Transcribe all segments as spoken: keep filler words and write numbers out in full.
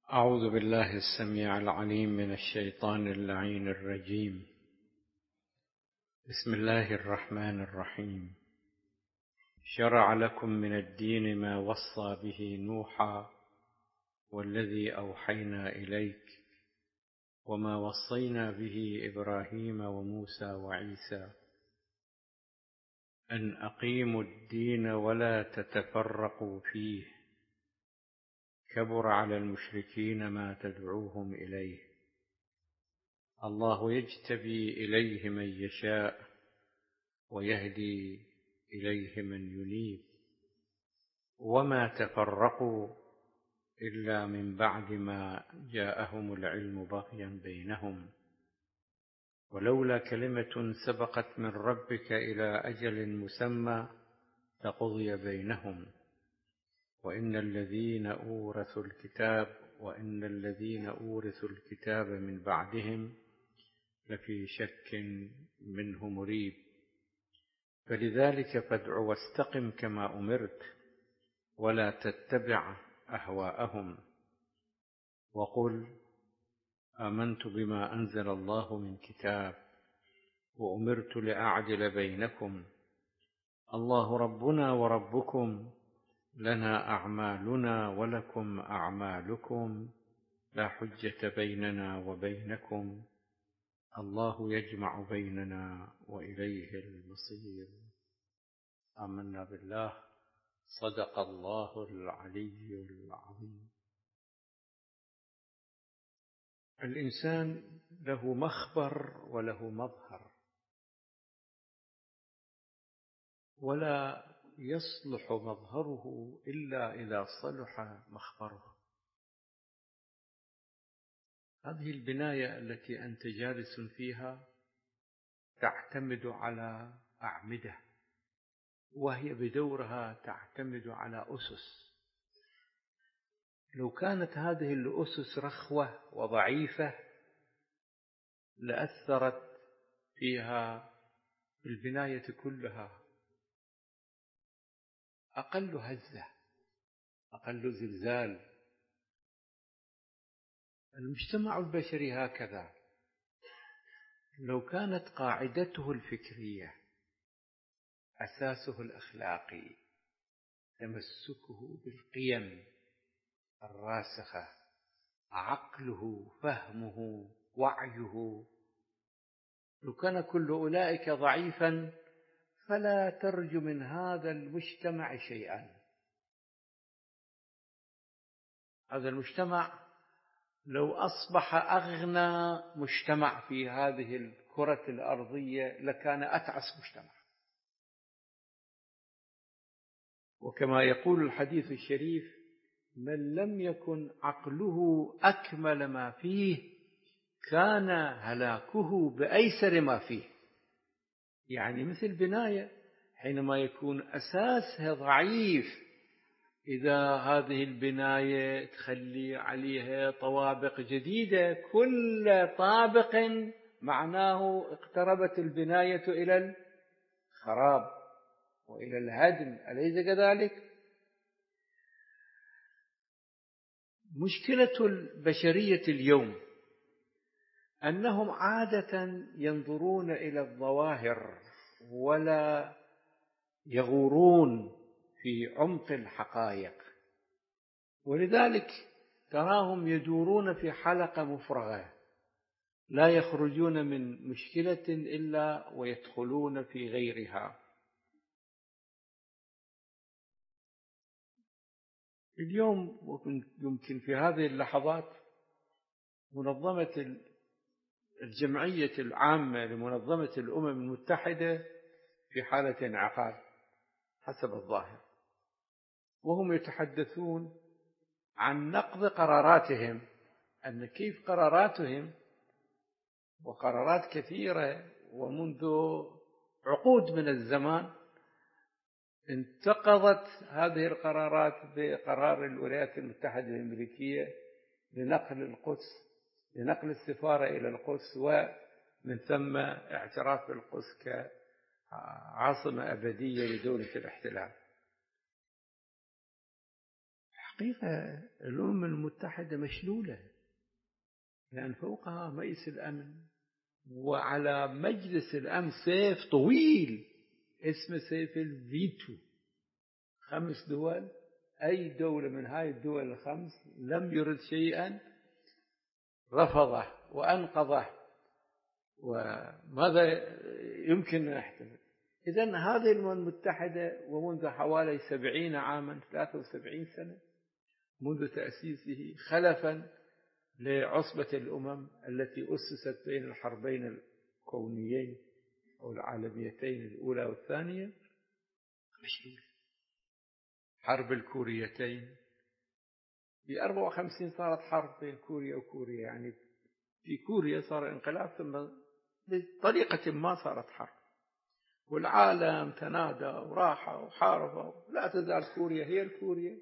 أعوذ بالله السميع العليم من الشيطان اللعين الرجيم. بسم الله الرحمن الرحيم. شرع لكم من الدين ما وصى به نوحا والذي أوحينا إليك وما وصينا به إبراهيم وموسى وعيسى أن أقيموا الدين ولا تتفرقوا فيه كبر على المشركين ما تدعوهم إليه الله يجتبي إليه من يشاء ويهدي إليه من ينيب وما تفرقوا إلا من بعد ما جاءهم العلم بغيا بينهم ولولا كلمة سبقت من ربك إلى أجل مسمى لقضي بينهم وإن الذين أورثوا الكتاب وإن الذين أورثوا الكتاب من بعدهم لفي شك منه مريب فلذلك فادع واستقم كما أمرت ولا تتبع أهواءهم وقل آمنت بما أنزل الله من كتاب وأمرت لأعدل بينكم الله ربنا وربكم لنا أعمالنا ولكم أعمالكم لا حجة بيننا وبينكم الله يجمع بيننا وإليه المصير. آمنا بالله. صدق الله العلي العظيم. الإنسان له مخبر وله مظهر، ولا يصلح مظهره إلا إذا صلح مخبره. هذه البناية التي أنت جالس فيها تعتمد على أعمدة، وهي بدورها تعتمد على أسس. لو كانت هذه الأسس رخوة وضعيفة لأثرت فيها البناية كلها. أقل هزة، أقل زلزال. المجتمع البشري هكذا، لو كانت قاعدته الفكرية أساسه الأخلاقي تمسكه بالقيم الراسخة، عقله فهمه وعيه، لو كان كل أولئك ضعيفا فلا ترجو من هذا المجتمع شيئا. هذا المجتمع لو أصبح أغنى مجتمع في هذه الكرة الأرضية لكان أتعس مجتمع. وكما يقول الحديث الشريف: من لم يكن عقله أكمل ما فيه كان هلاكه بأيسر ما فيه. يعني مثل بناية حينما يكون أساسها ضعيف، إذا هذه البناية تخلي عليها طوابق جديدة، كل طابق معناه اقتربت البناية إلى الخراب وإلى الهدم، أليس كذلك؟ مشكلة البشرية اليوم أنهم عادة ينظرون إلى الظواهر ولا يغورون في عمق الحقائق، ولذلك تراهم يدورون في حلقة مفرغة لا يخرجون من مشكلة إلا ويدخلون في غيرها. اليوم يمكن في هذه اللحظات منظمة الجمعية العامة لمنظمة الأمم المتحدة في حالة انعقاد حسب الظاهر، وهم يتحدثون عن نقض قراراتهم، أن كيف قراراتهم وقرارات كثيرة ومنذ عقود من الزمان انتقضت هذه القرارات بقرار الولايات المتحدة الأمريكية لنقل القدس، لنقل السفارة إلى القدس، ومن ثم اعتراف القدس كعاصمة أبدية لدولة الاحتلال. حقيقة الأمم المتحدة مشلولة، لأن فوقها مجلس الأمن، وعلى مجلس الأمن سيف طويل اسمه سيف الفيتو. خمس دول، أي دولة من هاي الدول الخمس لم يرد شيئا رفضه وأنقضه، وماذا يمكن أن يحتمل؟ إذن هذه الأمم المتحدة ومنذ حوالي سبعين عاما، ثلاثة وسبعين سنة منذ تأسيسه، خلفا لعصبة الأمم التي أسست بين الحربين الكونيين أو العالميتين الأولى والثانية، مشلولة. حرب الكوريتين في أربعة وخمسين صارت حرب بين كوريا وكوريا، يعني في كوريا صار انقلاب ثم بطريقة ما صارت حرب، والعالم تنادى وراح وحارب. لا تزال كوريا هي الكوريا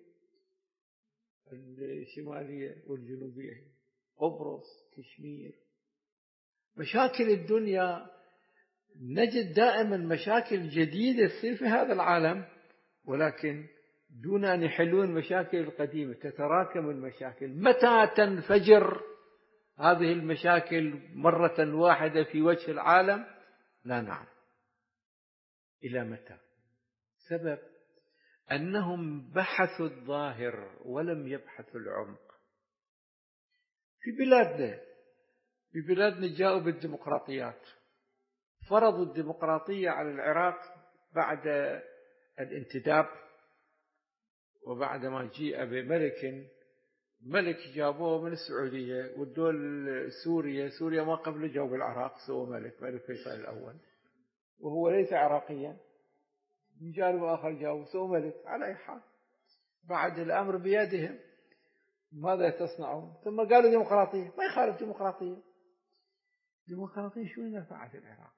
الشمالية والجنوبية، قبرص، كشمير. مشاكل الدنيا نجد دائما مشاكل جديدة تصير في هذا العالم، ولكن دون أن يحلون المشاكل القديمة تتراكم المشاكل. متى تنفجر هذه المشاكل مرة واحدة في وجه العالم؟ لا نعلم إلى متى. سبب أنهم بحثوا الظاهر ولم يبحثوا العمق. في بلادنا في بلادنا جاءوا بالديمقراطيات، فرضوا الديمقراطية على العراق بعد الانتداب، وبعد ما جيء بملك ملك جابوه من السعودية والدول سوريا سوريا ما قبل جاوا بالعراق سووا ملك ملك فيصل الأول، وهو ليس عراقيا. من جانب آخر جاوا سووا ملك. على أي حال بعد الأمر بيدهم، ماذا تصنعون؟ ثم قالوا ديمقراطية. ما يخالف ديمقراطية، ديمقراطية شو نفعت العراق؟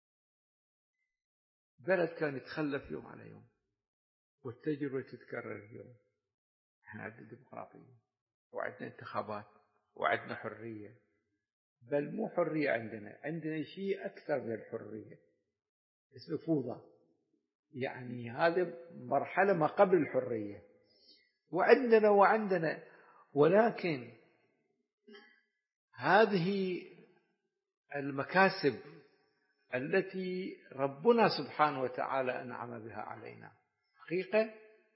بلد كان يتخلف يوم على يوم، والتجربة تتكرر اليوم. احنا عندنا ديمقراطية وعندنا انتخابات وعندنا حرية، بل مو حرية، عندنا عندنا شيء أكثر من الحرية اسمه فوضى، يعني هذه مرحلة ما قبل الحرية. وعندنا وعندنا ولكن هذه المكاسب التي ربنا سبحانه وتعالى أنعم بها علينا، حقيقة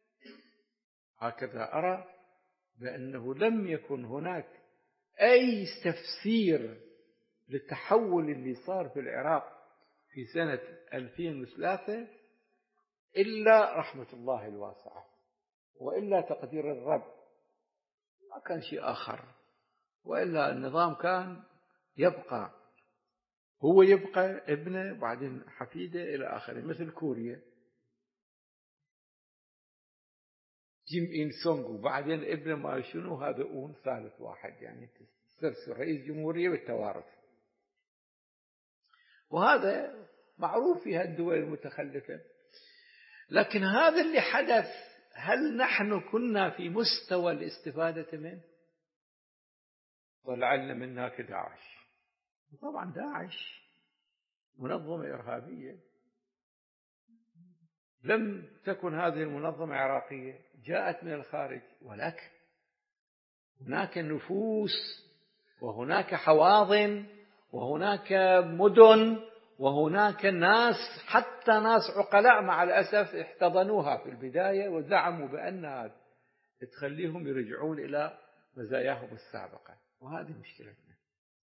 هكذا أرى بأنه لم يكن هناك أي تفسير للتحول اللي صار في العراق في سنة ألفين وثلاثة إلا رحمة الله الواسعة، وإلا تقدير الرب، ما كان شيء آخر. وإلا النظام كان يبقى، هو يبقى ابنه وبعدين حفيده إلى آخره، مثل كوريا كيم إين سونغ وبعدين ابنه ما شنو هذا أون ثالث واحد، يعني صرت رئيس جمهورية بالتوارث. وهذا معروف في هالدول المتخلفة. لكن هذا اللي حدث، هل نحن كنا في مستوى الاستفادة منه؟ طلع لنا من هناك داعش. طبعا داعش منظمة إرهابية، لم تكن هذه المنظمة عراقية، جاءت من الخارج، ولكن هناك نفوس وهناك حواضن وهناك مدن وهناك ناس، حتى ناس عقلاء مع الأسف احتضنوها في البداية وزعموا بأنها تخليهم يرجعون إلى مزاياهم السابقة. وهذه مشكلتنا.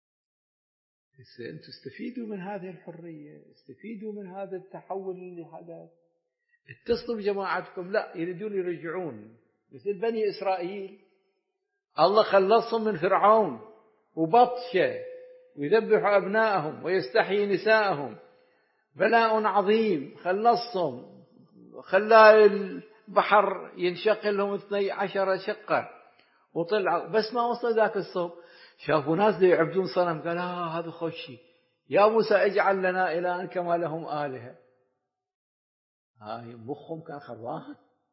أنتم استفيدوا من هذه الحرية، استفيدوا من هذا التحول اللي حدث، اتصلوا بجماعتكم. لا، يريدون يرجعون مثل بني إسرائيل. الله خلصهم من فرعون وبطشه ويذبحوا أبنائهم ويستحيي نساءهم، بلاء عظيم. خلصهم، خلى البحر ينشق لهم اثني عشر شقة وطلعوا، بس ما وصل ذاك الصوب شافوا ناس يعبدون صنم، قال آه هذا خوشي، يا موسى اجعل لنا إلها كما لهم آلهة. هاي مخهم كان خربان.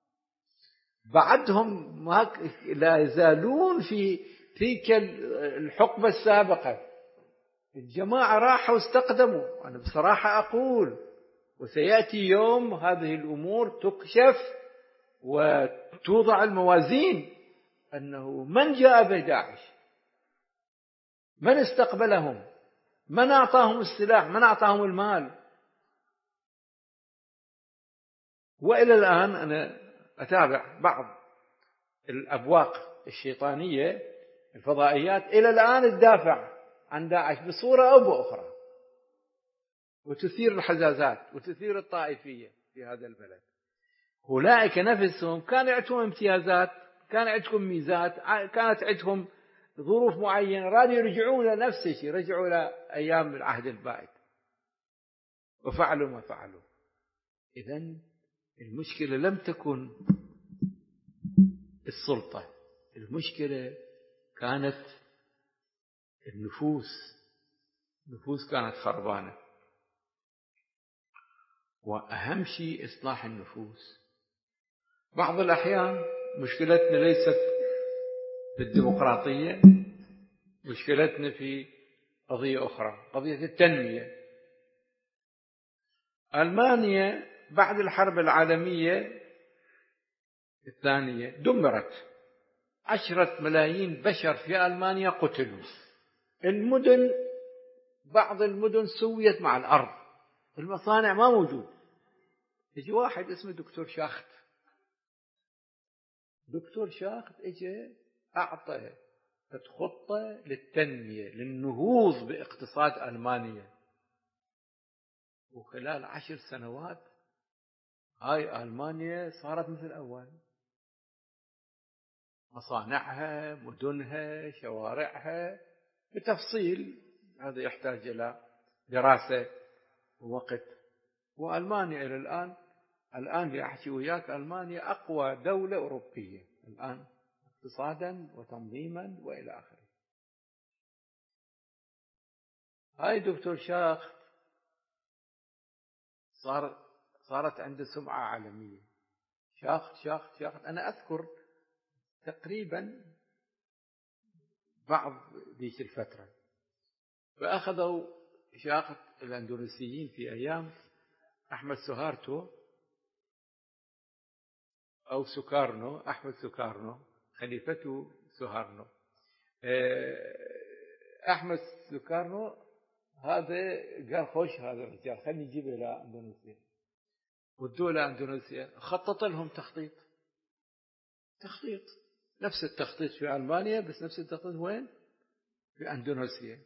بعدهم ما لا يزالون في تلك الحقبة السابقة. الجماعة راحوا واستقدموا. أنا بصراحة أقول وسيأتي يوم هذه الأمور تكشف وتوضع الموازين أنه من جاء بداعش، من استقبلهم، من أعطاهم السلاح، من أعطاهم المال. وإلى الآن أنا أتابع بعض الأبواق الشيطانية الفضائيات إلى الآن تدافع عن داعش بصورة أو بأخرى، وتثير الحزازات وتثير الطائفية في هذا البلد. أولئك نفسهم كان عندهم امتيازات، كان عندهم ميزات، كانت عندهم ظروف معينة، رادوا يرجعون لنفس الشيء، رجعوا لأيام العهد البائد وفعلوا ما فعلوا. إذن المشكلة لم تكن السلطة، المشكلة كانت النفوس، النفوس كانت خربانة. وأهم شيء إصلاح النفوس. بعض الأحيان مشكلتنا ليست بالديمقراطية، مشكلتنا في قضية أخرى، قضية التنمية. ألمانيا بعد الحرب العالمية الثانية دمرت، عشرة ملايين بشر في ألمانيا قتلوا، المدن بعض المدن سويت مع الأرض، المصانع ما موجود. يجي واحد اسمه دكتور شاخت، دكتور شاخت اجى أعطى خطة للتنمية للنهوض باقتصاد ألمانيا، وخلال عشر سنوات هاي ألمانيا صارت مثل أول، مصانعها، مدنها، شوارعها، بتفصيل هذا يحتاج إلى دراسة ووقت. وألمانيا إلى الآن الآن اللي أحكي وياك ألمانيا أقوى دولة أوروبية الآن اقتصادا وتنظيما وإلى آخره. هاي دكتور شاخ صار صارت عنده سمعة عالمية، شاخ شاخ شاخ. أنا أذكر تقريبا بعض ذيك الفترة، فأخذوا شاخت الأندونيسيين في أيام أحمد سوهارتو أو سوكارنو، أحمد سوكارنو خليفته سوهارنو. أحمد سوكارنو هذا قال خوش هذا الرجال خلينا نجيبه إلى أندونيسيا، ودوا إلى أندونيسيا، خطط لهم تخطيط تخطيط نفس التخطيط في ألمانيا، بس نفس التخطيط وين؟ في أندونيسيا.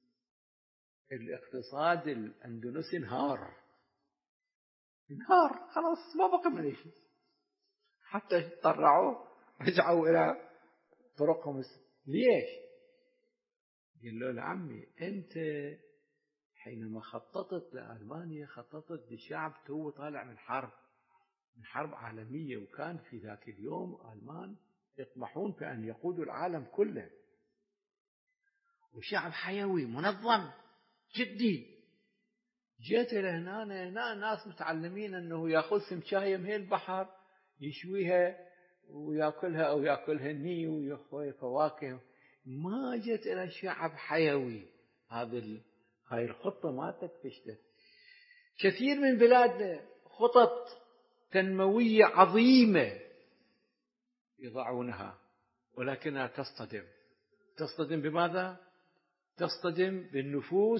الاقتصاد الأندونيسي انهار انهار خلاص ما بقى من شيء، حتى طلعوا رجعوا إلى طرقهم. ليش؟ قال له عمي أنت حينما خططت لألمانيا خططت لشعب تو طالع من حرب من حرب عالمية، وكان في ذاك اليوم الألمان يطمحون في أن يقودوا العالم كله، وشعب حيوي منظم جدي. جيت لهنا هنا ناس متعلمين أنه يأخذ سمشاية من البحر يشويها ويأكلها أو يأكلها ني ويأخذ فواكه. ما جيت إلى شعب حيوي. هذه هاي الخطة ما تكفشت. كثير من بلادنا خطط تنموية عظيمة يضعونها، ولكنها تصطدم. تصطدم بماذا؟ تصطدم بالنفوس،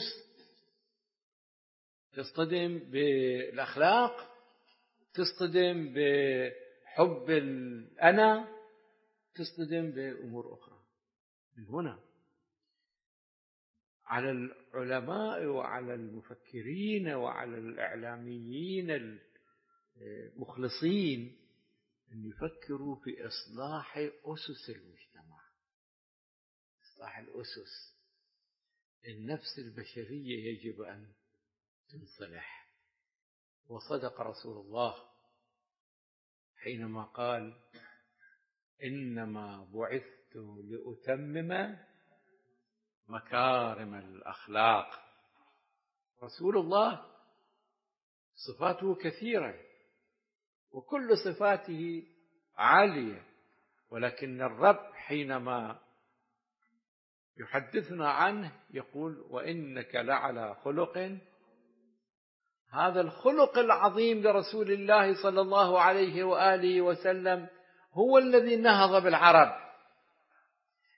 تصطدم بالأخلاق، تصطدم بحب الأنا، تصطدم بأمور أخرى. من هنا على العلماء وعلى المفكرين وعلى الإعلاميين المخلصين أن يفكروا في إصلاح أسس المجتمع، إصلاح الأسس. النفس البشرية يجب أن تنصلح. وصدق رسول الله حينما قال إنما بعثت لأتمم مكارم الأخلاق. رسول الله صفاته كثيرة وكل صفاته عالية، ولكن الرب حينما يحدثنا عنه يقول وإنك لعلى خلق. هذا الخلق العظيم لرسول الله صلى الله عليه وآله وسلم هو الذي نهض بالعرب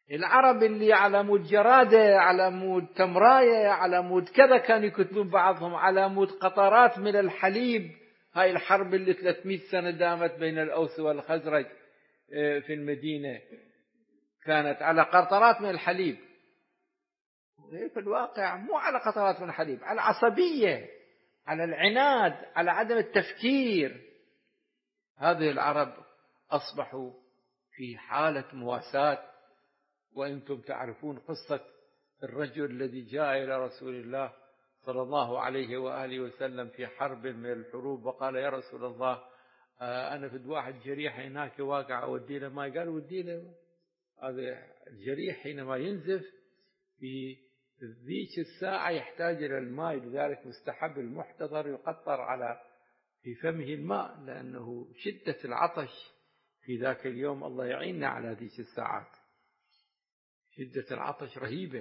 العرب اللي على مود جرادة، على مود تمراية، على مود كذا، كانوا يكتبون بعضهم على مود قطرات من الحليب. هاي الحرب اللي ثلاثمئة سنة دامت بين الأوس والخزرج في المدينة كانت على قطرات من الحليب. في الواقع مو على قطرات من الحليب، على عصبية، على العناد، على عدم التفكير. هذه العرب أصبحوا في حالة مواساة. وأنتم تعرفون قصة الرجل الذي جاء إلى رسول الله صلى الله عليه وآله وسلم في حرب من الحروب وقال: يا رسول الله، أنا في واحد جريح هناك واقع، أودي له ماء. قال: ودي له. هذا الجريح حينما ينزف في ذيك الساعة يحتاج إلى الماء، لذلك مستحب المحتضر يقطر على في فمه الماء، لأنه شدة العطش في ذاك اليوم. الله يعيننا على ذيك الساعات، شدة العطش رهيبة.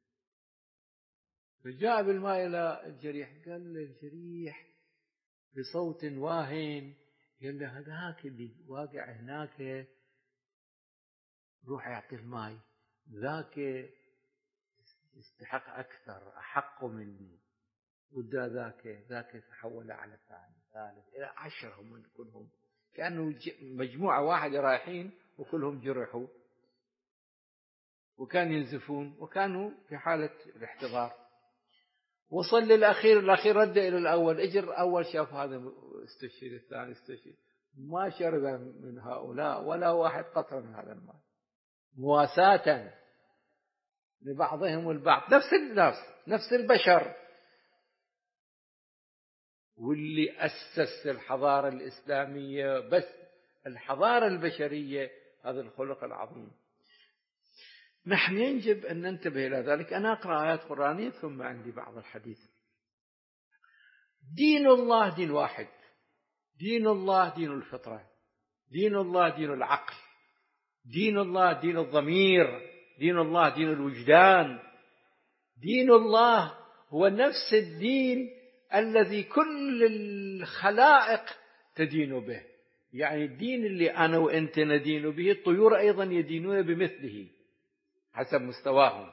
فجاء بالماء إلى الجريح، قال له الجريح بصوت واهن، قال له: هذاك اللي واقع هناك روح يعطي الماء، ذاك يستحق أكثر، أحق مني. ودا ذاك ذاك تحول على ثاني ثالث إلى عشرة من كلهم، كأنه مجموعة واحدة رايحين وكلهم جرحوا وكانوا ينزفون وكانوا في حالة الاحتضار. وصل للأخير، الأخير رد إلى الأول، اجر أول شاف هذا استشهد، الثاني استشهد، ما شرب من هؤلاء ولا واحد قطرة من هذا الماء، مواساة لبعضهم البعض، نفس الناس نفس البشر. واللي أسس الحضارة الإسلامية بس الحضارة البشرية هذا الخلق العظيم. نحن يجب أن ننتبه إلى ذلك. أنا أقرأ آيات قرآنية ثم عندي بعض الحديث. دين الله دين واحد، دين الله دين الفطرة، دين الله دين العقل، دين الله دين الضمير، دين الله دين الوجدان. دين الله هو نفس الدين الذي كل الخلائق تدين به، يعني الدين اللي أنا وأنت ندين به الطيور أيضا يدينون بمثله حسب مستواهم،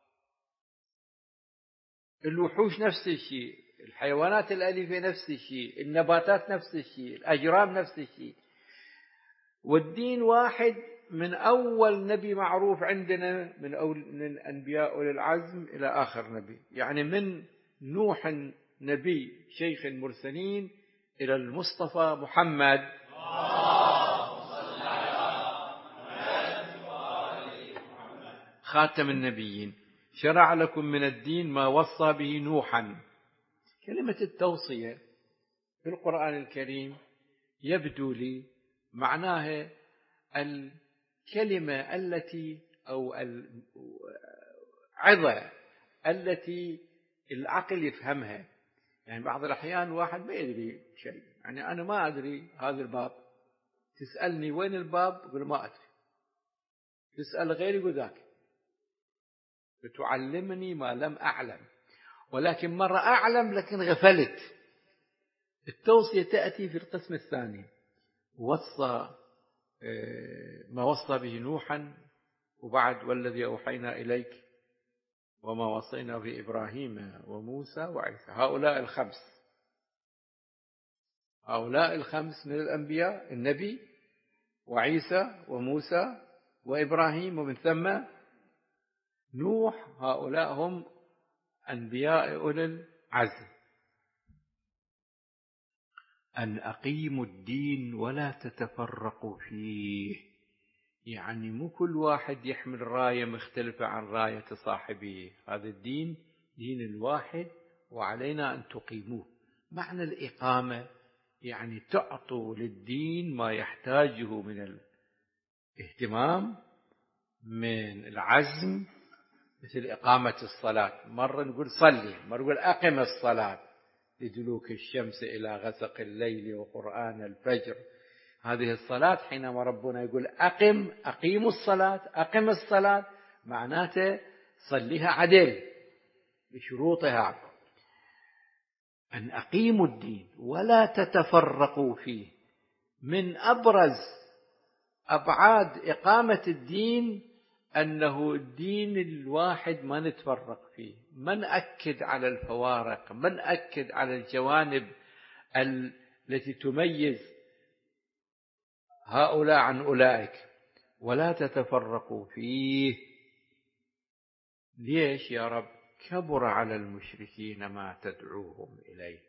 الوحوش نفس الشيء، الحيوانات الأليفة نفس الشيء، النباتات نفس الشيء، الأجرام نفس الشيء. والدين واحد من أول نبي معروف عندنا من أول من أنبياء أولي العزم إلى آخر نبي، يعني من نوح نبي شيخ المرسلين إلى المصطفى محمد خاتم النبيين. شرع لكم من الدين ما وصى به نوحا. كلمة التوصية في القرآن الكريم يبدو لي معناها الكلمة التي أو العظة التي العقل يفهمها. يعني بعض الأحيان واحد ما يدري شيء، يعني أنا ما أدري هذا الباب، تسألني وين الباب أقول ما أدري، تسأل غيري يقول ذاك، بتعلمني ما لم أعلم، ولكن مرة أعلم لكن غفلت. التوصية تأتي في القسم الثاني، وصى ما وصى به نوحا، وبعد والذي أوحينا إليك وما وصينا بإبراهيم وموسى وعيسى. هؤلاء الخمس هؤلاء الخمس من الأنبياء، النبي وعيسى وموسى وإبراهيم ومن ثم نوح، هؤلاء هم أنبياء أولي العزم. أن أقيموا الدين ولا تتفرقوا فيه، يعني مو كل واحد يحمل راية مختلفة عن راية صاحبه، هذا الدين دين الواحد وعلينا أن تقيموه. معنى الإقامة يعني تعطوا للدين ما يحتاجه من الاهتمام، من العزم، مثل إقامة الصلاة. مرة نقول صلي، مرة نقول أقم الصلاة، لدلوك الشمس إلى غسق الليل وقرآن الفجر. هذه الصلاة حينما ربنا يقول أقم أقيموا الصلاة، أقم الصلاة معناته صليها عدل بشروطها. أن أقيموا الدين ولا تتفرقوا فيه. من أبرز أبعاد إقامة الدين أنه الدين الواحد ما نتفرق فيه، ما نأكد على الفوارق، ما نأكد على الجوانب التي تميز هؤلاء عن أولئك، ولا تتفرقوا فيه. ليش يا رب؟ كبر على المشركين ما تدعوهم إليه.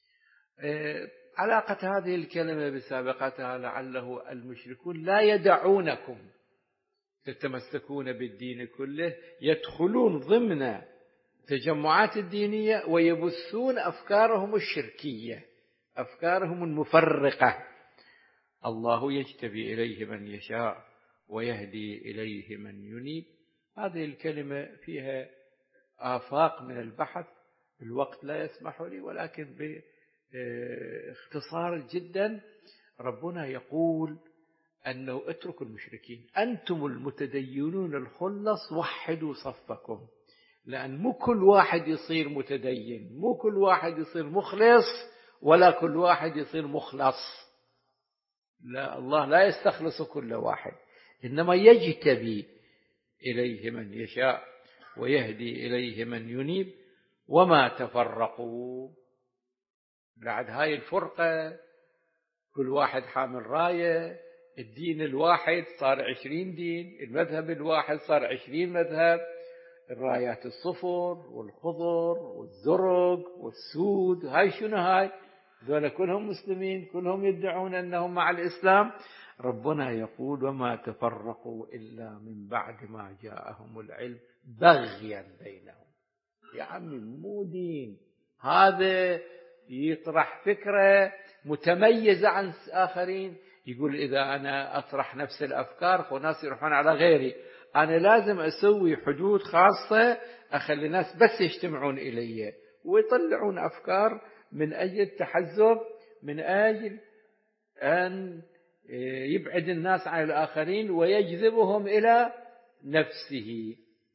علاقة هذه الكلمة بسابقتها لعله المشركون لا يدعونكم تتمسكون بالدين كله، يدخلون ضمن التجمعات الدينية ويبثون أفكارهم الشركية، أفكارهم المفرقة. الله يجتبي إليه من يشاء ويهدي إليه من ينيب. هذه الكلمة فيها آفاق من البحث، الوقت لا يسمح لي، ولكن باختصار جدا ربنا يقول أنه اتركوا المشركين، أنتم المتدينون الخلص وحدوا صفكم، لأن مو كل واحد يصير متدين، مو كل واحد يصير مخلص، ولا كل واحد يصير مخلص. لا، الله لا يستخلص كل واحد، إنما يجتبي إليه من يشاء ويهدي إليه من ينيب. وما تفرقوا، بعد هاي الفرقة كل واحد حامل راية، الدين الواحد صار عشرين دين، المذهب الواحد صار عشرين مذهب، الرايات الصفر والخضر والزرق والسود، هاي شنو هاي؟ ذولا كلهم مسلمين، كلهم يدعون أنهم مع الإسلام. ربنا يقول وما تفرقوا إلا من بعد ما جاءهم العلم بغيا بينهم. يا عمي مو دين، هذا يطرح فكرة متميزة عن آخرين، يقول إذا أنا أطرح نفس الأفكار فالناس يروحون على غيري، أنا لازم أسوي حدود خاصة أخلي الناس بس يجتمعون إلي، ويطلعون أفكار من أجل التحزب، من أجل أن يبعد الناس عن الآخرين ويجذبهم إلى نفسه.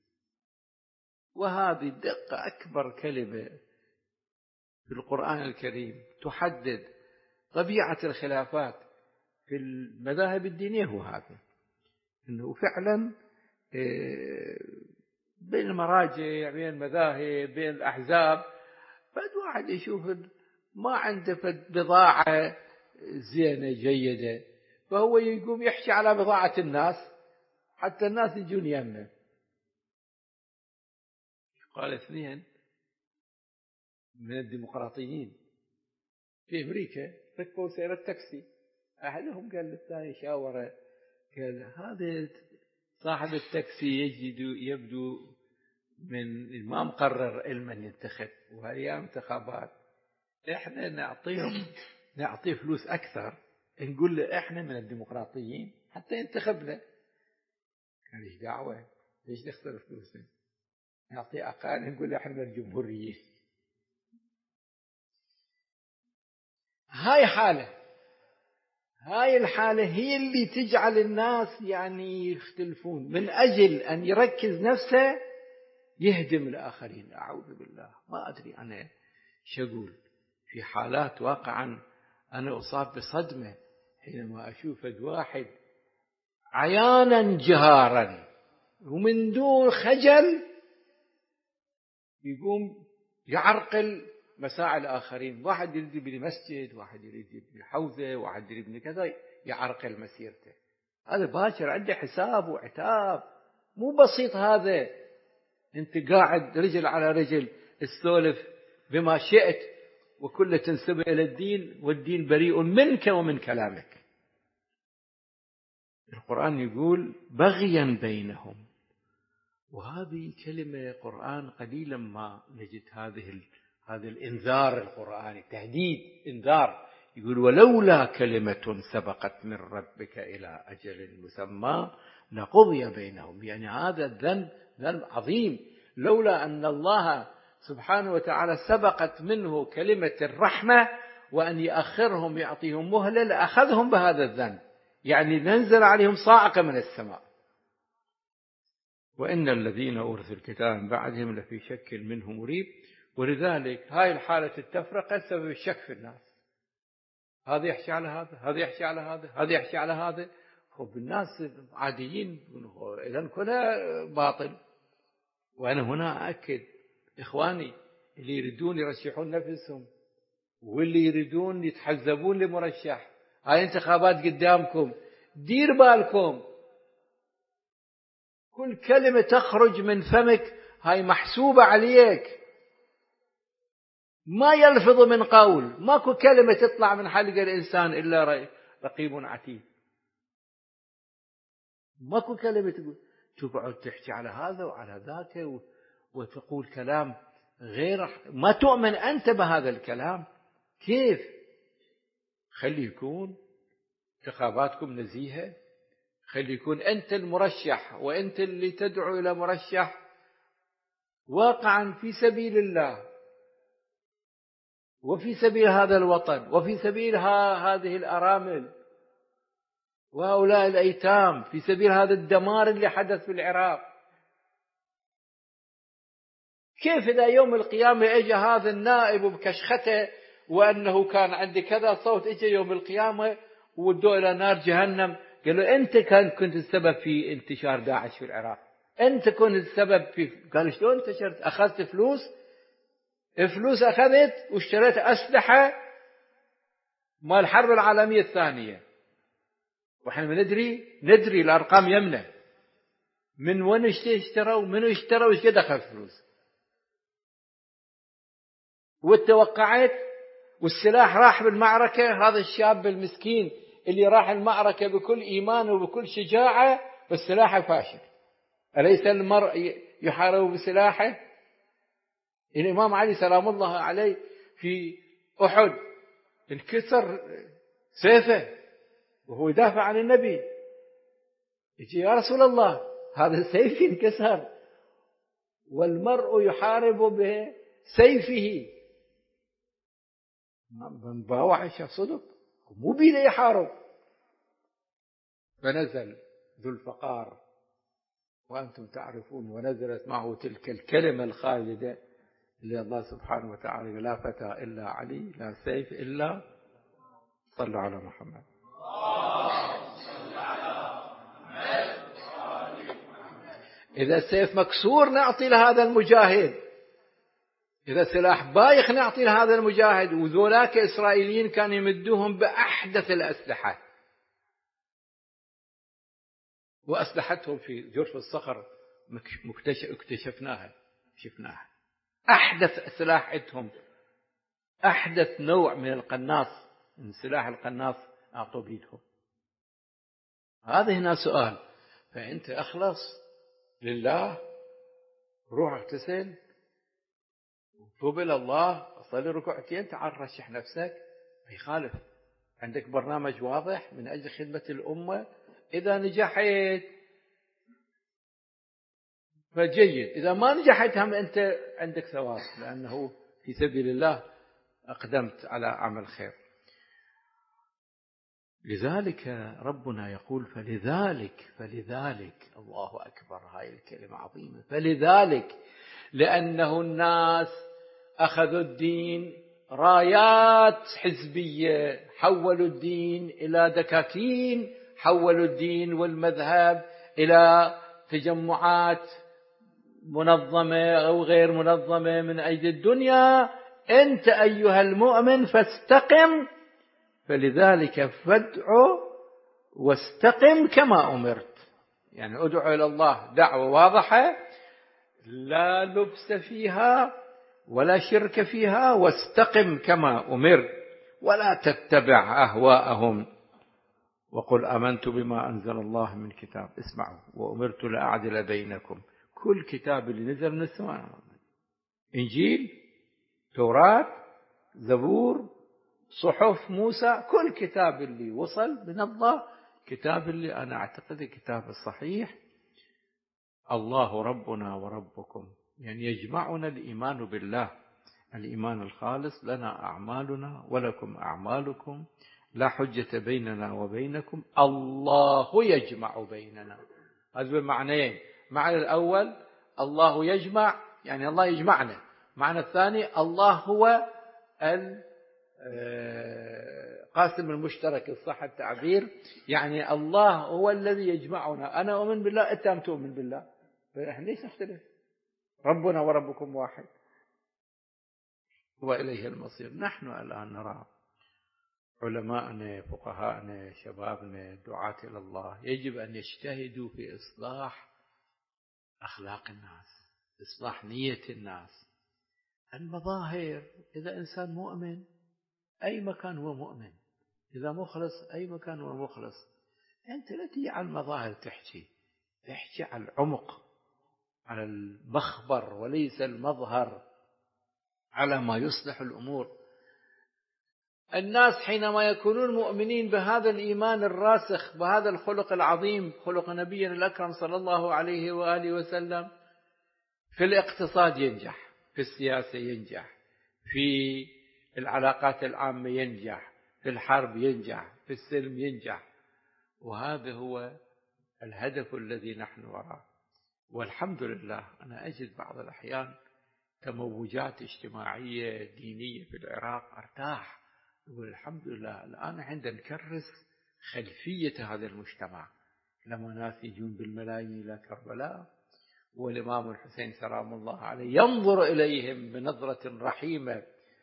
وهذه دقة أكبر كلمة في القرآن الكريم تحدد طبيعة الخلافات في المذاهب الدينية، هو هذا، أنه فعلا بين المراجع، بين المذاهب، بين الأحزاب، فد واحد يشوف ما عنده بضاعة زينة جيدة، فهو يقوم يحكي على بضاعة الناس حتى الناس يجون يمه. قال اثنين من الديمقراطيين في أمريكا ركبوا سيارة تاكسي، أحدهم قال للثاني شاوره، قال هذا صاحب التاكسي يجد يبدو من ما مقرر لمن ينتخب، وهي انتخابات احنا نعطيهم نعطيه فلوس أكثر، نقول له احنا من الديمقراطيين حتى ينتخبنا. قال ايش دعوة، ليش نخسر فلوسنا، نعطيه أقل نقول له احنا من الجمهوريين. هاي حالة، هاي الحالة هي اللي تجعل الناس يعني يختلفون، من أجل أن يركز نفسه يهدم الآخرين. أعوذ بالله، ما أدري أنا شقول. في حالات واقعا أنا أصاب بصدمة حينما أشوف واحد عيانا جهارا ومن دون خجل يقوم يعرقل مساعي الآخرين، واحد يريد يبني مسجد، واحد يريد يبني حوزة، واحد يريد يبني كذا، يعرقل مسيرته. هذا باكر عنده حساب وعتاب، مو بسيط هذا. انت قاعد رجل على رجل تسولف بما شئت وكل تنسب إلى الدين، والدين بريء منك ومن كلامك. القرآن يقول بغيا بينهم، وهذه كلمة قرآن قليلا ما نجد هذه هذا الإنذار القرآني، تهديد إنذار. يقول ولولا كلمة سبقت من ربك إلى أجل مسمى لقضي بينهم. يعني هذا الذنب ذنب عظيم، لولا أن الله سبحانه وتعالى سبقت منه كلمة الرحمة وأن يأخرهم يعطيهم مهلة لأخذهم بهذا الذنب، يعني ننزل عليهم صاعقة من السماء. وإن الذين أورثوا الكتاب من بعدهم لفي شك منه مريب. ولذلك هاي الحالة التفرقة سبب الشك في الناس، هذا يحكي على هذا، هذا يحكي على هذا، هذا يحكي على هذا، خب الناس عاديين، إذن كلها باطل. وأنا هنا أأكد إخواني اللي يريدون يرشحون نفسهم واللي يريدون يتحزبون لمرشح، هاي انتخابات قدامكم، دير بالكم كل كلمة تخرج من فمك هاي محسوبة عليك، ما يلفظ من قول، ماكو كلمة تطلع من حلق الإنسان إلا رقيب عتيد، ماكو كلمة تقول تقعد تحكي على هذا وعلى ذاك وتقول كلام غير، ما تؤمن أنت بهذا الكلام. كيف؟ خلي يكون انتخاباتكم نزيهة، خلي يكون أنت المرشح وأنت اللي تدعو إلى مرشح واقعا في سبيل الله وفي سبيل هذا الوطن وفي سبيل هذه الأرامل وهؤلاء الأيتام، في سبيل هذا الدمار اللي حدث في العراق. كيف إذا يوم القيامة اجى هذا النائب بكشخته وأنه كان عندي كذا صوت، اجى يوم القيامة ودوا إلى نار جهنم، قالوا أنت كان كنت السبب في انتشار داعش في العراق، أنت كنت السبب في، قال شلون انتشرت؟ أخذت فلوس، فلوس أخذت واشتريت أسلحة مال الحرب العالمية الثانية، وإحنا ندري ندري الأرقام يمنى من وين اشتروا ومن اشتروا وش قد أخذ فلوس، والتوقعت والسلاح راح بالمعركة. هذا الشاب المسكين اللي راح المعركة بكل إيمان وبكل شجاعة بس سلاحه فاشل، أليس المرء يحارب بسلاحه؟ الإمام علي سلام الله عليه في أحد انكسر سيفه وهو يدافع عن النبي، يجي يا رسول الله هذا سيف انكسر والمرء يحارب بسيفه، من باوع صدق مو بيده يحارب. فنزل ذو الفقار وأنتم تعرفون، ونزلت معه تلك الكلمة الخالدة اللي الله سبحانه وتعالى لا فتى إلا علي، لا سيف إلا، صلوا على محمد. إذا السيف مكسور نعطي لهذا المجاهد، إذا سلاح بايخ نعطي لهذا المجاهد. وذولاك إسرائيليين كانوا يمدوهم بأحدث الأسلحة، وأسلحتهم في جرف الصخر اكتشفناها شفناها، أحدث سلاح عندهم، أحدث نوع من القناص، من سلاح القناص أعطوا بيدهم. هذا هنا سؤال، فأنت أخلص لله، روح اغتسل وتوب إلى الله، صلي ركعتين، تعال رشح نفسك، ما يخالف، عندك برنامج واضح من أجل خدمة الأمة، إذا نجحت فجيد، إذا ما نجحت هم أنت عندك ثواب، لأنه في سبيل الله أقدمت على عمل خير. لذلك ربنا يقول فلذلك فلذلك الله أكبر، هاي الكلمة عظيمة، فلذلك، لأنه الناس أخذوا الدين رايات حزبية، حولوا الدين إلى دكاكين، حولوا الدين والمذهب إلى تجمعات منظمة أو غير منظمة من أجل الدنيا. أنت أيها المؤمن فاستقم، فلذلك فادعو واستقم كما أمرت، يعني ادعو إلى الله دعوة واضحة لا لبس فيها ولا شرك فيها، واستقم كما أمر ولا تتبع أهواءهم، وقل آمنت بما أنزل الله من كتاب، اسمعوا، وأمرت لأعدل بينكم، كل كتاب اللي نزل من السماء، إنجيل، توراة، زبور، صحف موسى، كل كتاب اللي وصل من الله، كتاب اللي أنا أعتقد الكتاب الصحيح، الله ربنا وربكم، يعني يجمعنا الإيمان بالله، الإيمان الخالص، لنا أعمالنا ولكم أعمالكم، لا حجة بيننا وبينكم، الله يجمع بيننا. هذا بمعنيين، معنى الأول الله يجمع، يعني الله يجمعنا، معنى الثاني الله هو قاسم المشترك صح التعبير، يعني الله هو الذي يجمعنا. أنا أؤمن بالله، أنت أم تؤمن بالله، فإحنا ليش نختلف؟ ربنا وربكم واحد وإليه المصير. نحن الآن نرى علماءنا، فقهاءنا، شبابنا، دعاة إلى الله يجب أن يجتهدوا في إصلاح أخلاق الناس، إصلاح نية الناس. المظاهر، إذا إنسان مؤمن أي مكان هو مؤمن، إذا مخلص أي مكان هو مخلص. أنت لا تجي على المظاهر تحكي، تحكي على العمق، على المخبر وليس المظهر، على ما يصلح الأمور. الناس حينما يكونون مؤمنين بهذا الإيمان الراسخ، بهذا الخلق العظيم، خلق نبينا الأكرم صلى الله عليه وآله وسلم، في الاقتصاد ينجح، في السياسة ينجح، في العلاقات العامة ينجح، في الحرب ينجح، في السلم ينجح. وهذا هو الهدف الذي نحن وراه. والحمد لله أنا أجد بعض الأحيان تموجات اجتماعية دينية في العراق أرتاح، أقول الحمد لله الآن عندنا نكرس خلفية هذا المجتمع، لما ناس يجون بالملايين إلى كربلاء، والإمام الحسين سلام الله عليه ينظر إليهم بنظرة رحيمة،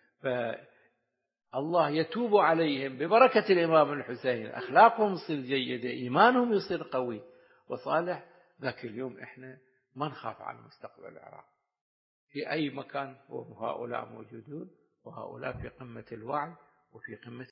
فالله يتوب عليهم ببركة الإمام الحسين، أخلاقهم تصير جيدة، إيمانهم يصير قوي وصالح. ذاك اليوم إحنا ما نخاف على مستقبل العراق في أي مكان، وهؤلاء موجودون، وهؤلاء في قمة الوعي وفي قمة